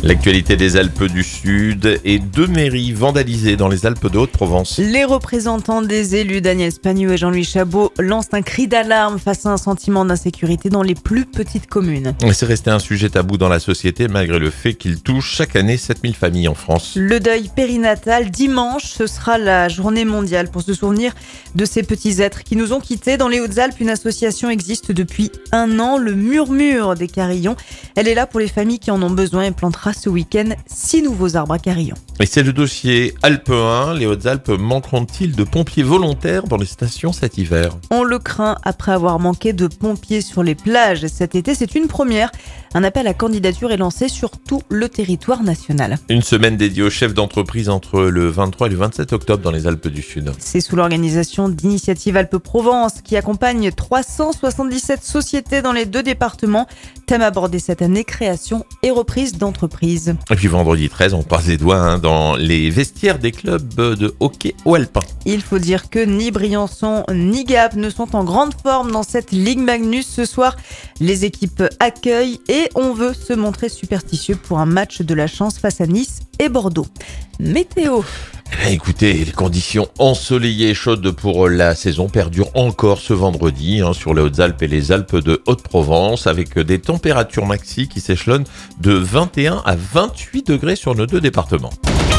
L'actualité des Alpes du Sud et 2 mairies vandalisées dans les Alpes de Haute-Provence. Les représentants des élus Agnès Pannier et Jean-Louis Chabot lancent un cri d'alarme face à un sentiment d'insécurité dans les plus petites communes. C'est resté un sujet tabou dans la société malgré le fait qu'il touche chaque année 7000 familles en France. Le deuil périnatal, dimanche, ce sera la journée mondiale pour se souvenir de ces petits êtres qui nous ont quittés. Dans les Hautes-Alpes, une association existe depuis 1 an, le Murmure des Carillons. Elle est là pour les familles qui en ont besoin et plantera ce week-end 6 nouveaux arbres à carillons. Et c'est le dossier Alpes 1. Les Hautes-Alpes manqueront-ils de pompiers volontaires dans les stations cet hiver ? On le craint après avoir manqué de pompiers sur les plages cet été. C'est une première. Un appel à candidature est lancé sur tout le territoire national. Une semaine dédiée aux chefs d'entreprise entre le 23 et le 27 octobre dans les Alpes du Sud. C'est sous l'organisation d'Initiative Alpes-Provence qui accompagne 377 sociétés dans les 2 départements. Thème abordé cette année, création et reprise d'entreprise. Et puis vendredi 13, on passe les doigts dans les vestiaires des clubs de hockey au alpin. Il faut dire que ni Briançon ni Gap ne sont en grande forme dans cette Ligue Magnus. Ce soir, les équipes accueillent et on veut se montrer superstitieux pour un match de la chance face à Nice et Bordeaux. Météo. Écoutez, les conditions ensoleillées et chaudes pour la saison perdurent encore ce vendredi sur les Hautes-Alpes et les Alpes de Haute-Provence avec des températures maxi qui s'échelonnent de 21 à 28 degrés sur nos 2 départements.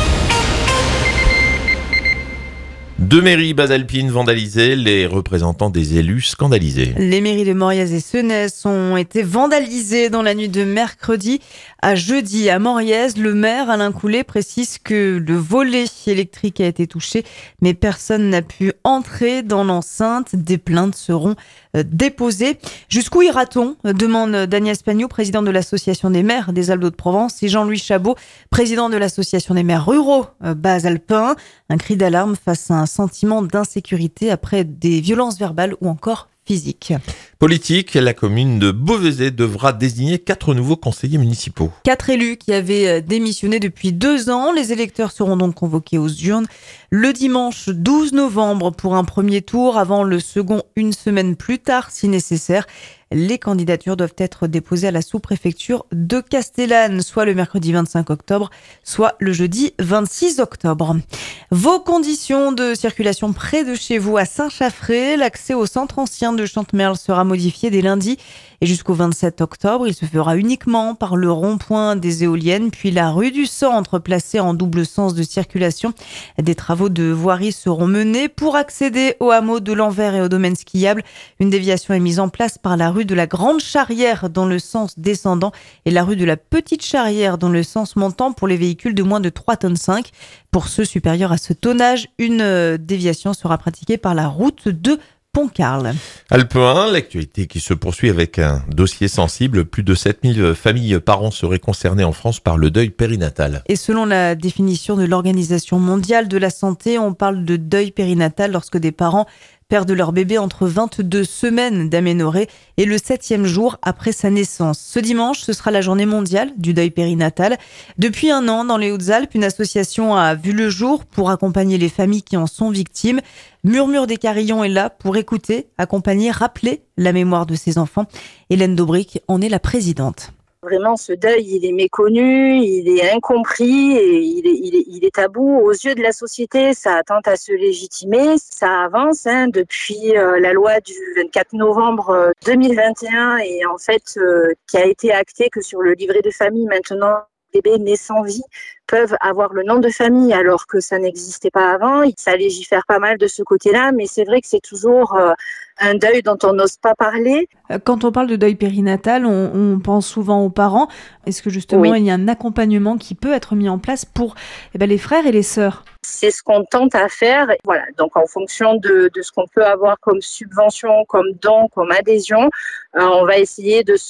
2 mairies basalpines vandalisées, les représentants des élus scandalisés. Les mairies de Moriez et Senès ont été vandalisées dans la nuit de mercredi à jeudi. À Moriez, le maire Alain Coulet précise que le volet électrique a été touché, mais personne n'a pu entrer dans l'enceinte. Des plaintes seront déposées. Jusqu'où ira-t-on ? Demande Agnès Pannier, président de l'association des maires des Alpes de Provence, et Jean-Louis Chabot, président de l'association des maires ruraux basalpins. Un cri d'alarme face à un sentiment d'insécurité après des violences verbales ou encore physiques. Politique, la commune de Beauvaisis devra désigner 4 nouveaux conseillers municipaux. 4 élus qui avaient démissionné depuis 2 ans. Les électeurs seront donc convoqués aux urnes le dimanche 12 novembre pour un premier tour, avant le second une semaine plus tard si nécessaire. Les candidatures doivent être déposées à la sous-préfecture de Castellane, soit le mercredi 25 octobre, soit le jeudi 26 octobre. Vos conditions de circulation près de chez vous à Saint-Chaffré, l'accès au centre ancien de Chantemerle sera modifié dès lundi et jusqu'au 27 octobre. Il se fera uniquement par le rond-point des Éoliennes, puis la rue du Centre placée en double sens de circulation. Des travaux de voirie seront menés pour accéder au hameau de l'Anvers et au domaine skiable. Une déviation est mise en place par la rue de la Grande Charrière dans le sens descendant et la rue de la Petite Charrière dans le sens montant pour les véhicules de moins de 3,5 tonnes. Pour ceux supérieurs à ce tonnage, une déviation sera pratiquée par la route de Pont-Carle. Alpes 1, l'actualité qui se poursuit avec un dossier sensible. Plus de 7000 familles par an seraient concernées en France par le deuil périnatal. Et selon la définition de l'Organisation mondiale de la santé, on parle de deuil périnatal lorsque des parents perdent leur bébé entre 22 semaines d'aménorrhée et le 7e jour après sa naissance. Ce dimanche, ce sera la journée mondiale du deuil périnatal. Depuis 1 an, dans les Hautes-Alpes, une association a vu le jour pour accompagner les familles qui en sont victimes. Murmure des Carillons est là pour écouter, accompagner, rappeler la mémoire de ses enfants. Hélène Daubric en est la présidente. Vraiment, ce deuil, il est méconnu, il est incompris, et il est tabou aux yeux de la société. Ça tente à se légitimer, ça avance depuis la loi du 24 novembre 2021 et en fait qui a été actée que sur le livret de famille maintenant, les bébés nés sans vie peuvent avoir le nom de famille alors que ça n'existait pas avant. Ça légifère pas mal de ce côté-là, mais c'est vrai que c'est toujours un deuil dont on n'ose pas parler. Quand on parle de deuil périnatal, on pense souvent aux parents. Est-ce que justement, Oui. il y a un accompagnement qui peut être mis en place pour les frères et les sœurs ? C'est ce qu'on tente à faire. Voilà. Donc, en fonction de ce qu'on peut avoir comme subvention, comme don, comme adhésion, on va essayer de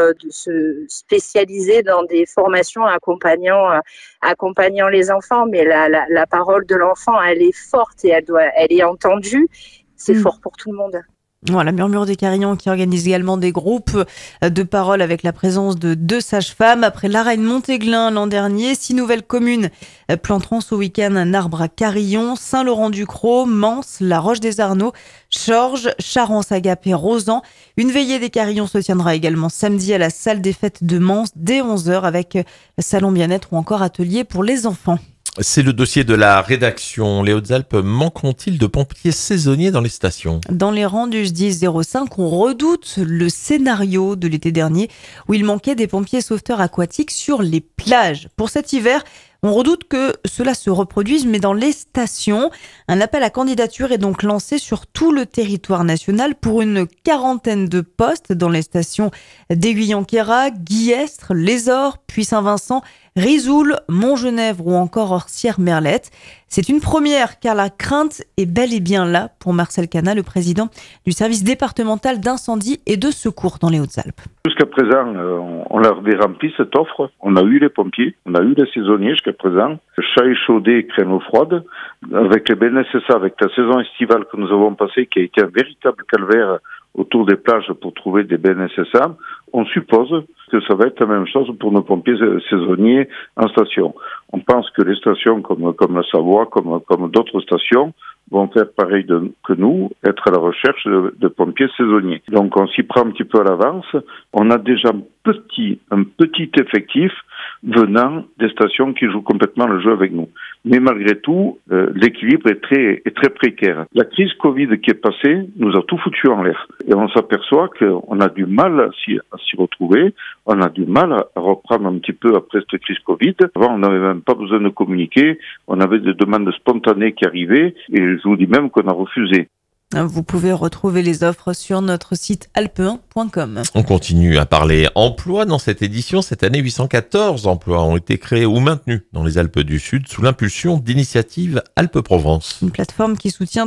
se spécialiser dans des formations accompagnant les enfants. Mais la parole de l'enfant, elle est forte et elle est entendue. C'est fort pour tout le monde. Voilà, Murmure des Carillons qui organise également des groupes de parole avec la présence de 2 sages-femmes. Après l'Arène Montéglin l'an dernier, 6 nouvelles communes planteront ce week-end un arbre à Carillon, Saint-Laurent-du-Croix, Mans, La Roche-des-Arnaud, Chorges, Charence-Agapé et Rosan. Une veillée des Carillons se tiendra également samedi à la salle des fêtes de Mans dès 11h avec salon bien-être ou encore atelier pour les enfants. C'est le dossier de la rédaction. Les Hautes-Alpes manqueront-ils de pompiers saisonniers dans les stations ? Dans les rangs du SDIS 05, on redoute le scénario de l'été dernier où il manquait des pompiers sauveteurs aquatiques sur les plages. Pour cet hiver, on redoute que cela se reproduise, mais dans les stations. Un appel à candidature est donc lancé sur tout le territoire national pour une 40aine de postes dans les stations d'Aiguillon-Queyras, Guillestre, Les Ors, puis Saint-Vincent, Risoul, Montgenèvre ou encore Orsières-Merlette. C'est une première car la crainte est bel et bien là pour Marcel Cana, le président du service départemental d'incendie et de secours dans les Hautes-Alpes. Jusqu'à présent, on l'avait rempli cette offre. On a eu les pompiers, on a eu les saisonniers jusqu'à présent. Chat échaudé, créneaux froides. Avec les BNSSA, avec la saison estivale que nous avons passée, qui a été un véritable calvaire autour des plages pour trouver des BNSSA, on suppose que ça va être la même chose pour nos pompiers saisonniers en station. On pense que les stations comme la Savoie, comme d'autres stations, vont faire pareil que nous, être à la recherche de pompiers saisonniers. Donc on s'y prend un petit peu à l'avance. On a déjà un petit effectif venant des stations qui jouent complètement le jeu avec nous. Mais malgré tout, l'équilibre est très précaire. La crise Covid qui est passée nous a tout foutu en l'air. Et on s'aperçoit qu'on a du mal à s'y retrouver. On a du mal à reprendre un petit peu après cette crise Covid. Avant, on n'avait même pas besoin de communiquer. On avait des demandes spontanées qui arrivaient. Et je vous dis même qu'on a refusé. Vous pouvez retrouver les offres sur notre site alpe1.com. On continue à parler emploi dans cette édition. Cette année, 814 emplois ont été créés ou maintenus dans les Alpes du Sud sous l'impulsion d'Initiative Alpes-Provence. Une plateforme qui soutient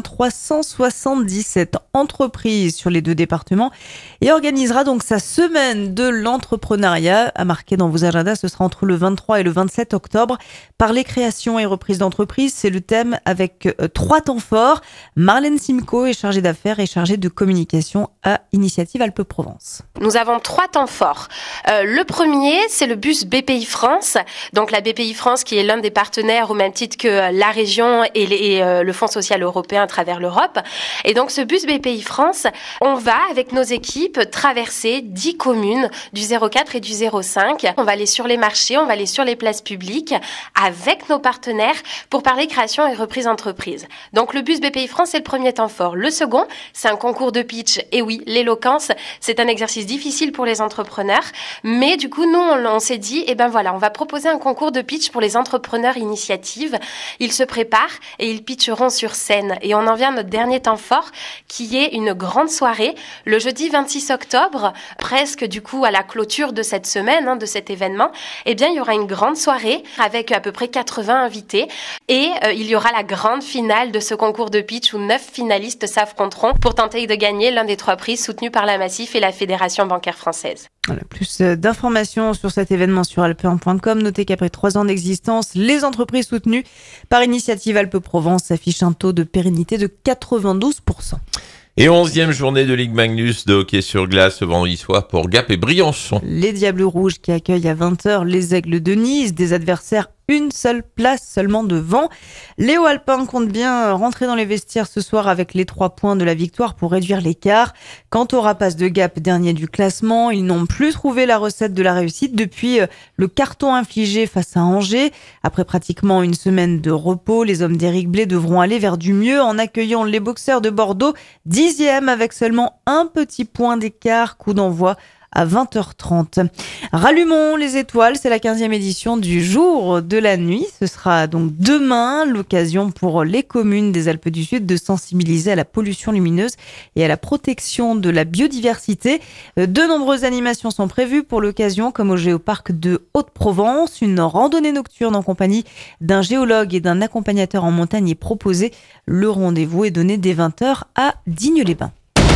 377 entreprises sur les 2 départements et organisera donc sa semaine de l'entrepreneuriat. À marquer dans vos agendas, ce sera entre le 23 et le 27 octobre. Parler création et reprise d'entreprise, c'est le thème avec 3 temps forts. Marlène Simco est chargée d'affaires et chargée de communication à Initiative Alpes-Provence. Nous avons 3 temps forts. Le premier, c'est le bus BPI France. Donc la BPI France qui est l'un des partenaires au même titre que la région et le Fonds social européen à travers l'Europe. Et donc ce bus BPI France, on va avec nos équipes traverser 10 communes du 04 et du 05. On va aller sur les marchés, on va aller sur les places publiques avec nos partenaires pour parler création et reprise d'entreprise. Donc le bus BPI France, c'est le premier temps fort. Le second, c'est un concours de pitch. Et oui, l'éloquence, c'est un exercice difficile pour les entrepreneurs. Mais du coup, nous, on s'est dit, on va proposer un concours de pitch pour les entrepreneurs initiatives. Ils se préparent et ils pitcheront sur scène. Et on en vient à notre dernier temps fort, qui est une grande soirée, le jeudi 26 octobre, presque du coup à la clôture de cette semaine, de cet événement. Il y aura une grande soirée avec à peu près 80 invités. Et il y aura la grande finale de ce concours de pitch où 9 finalistes s'affronteront pour tenter de gagner l'un des 3 prix soutenus par la Massif et la Fédération bancaire française. Voilà, plus d'informations sur cet événement sur alpe1.com. Notez qu'après 3 ans d'existence, les entreprises soutenues par Initiative Alpes-Provence affichent un taux de pérennité de 92%. Et 11e journée de Ligue Magnus de hockey sur glace ce vendredi soir pour Gap et Briançon. Les Diables Rouges qui accueillent à 20h les Aigles de Nice, des adversaires une seule place seulement devant. Léo Alpin compte bien rentrer dans les vestiaires ce soir avec les 3 points de la victoire pour réduire l'écart. Quant au Rapaces de Gap, dernier du classement, ils n'ont plus trouvé la recette de la réussite depuis le carton infligé face à Angers. Après pratiquement une semaine de repos, les hommes d'Éric Blais devront aller vers du mieux en accueillant les Boxers de Bordeaux, 10e avec seulement un petit point d'écart. Coup d'envoi à 20h30. Rallumons les étoiles, c'est la 15e édition du jour de la nuit. Ce sera donc demain l'occasion pour les communes des Alpes du Sud de sensibiliser à la pollution lumineuse et à la protection de la biodiversité. De nombreuses animations sont prévues pour l'occasion, comme au Géoparc de Haute-Provence. Une randonnée nocturne en compagnie d'un géologue et d'un accompagnateur en montagne est proposée. Le rendez-vous est donné dès 20h à Digne-les-Bains.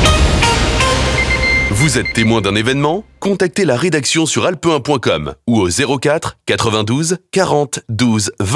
Vous êtes témoin d'un événement ? Contactez la rédaction sur alpe1.com ou au 04 92 40 12 20.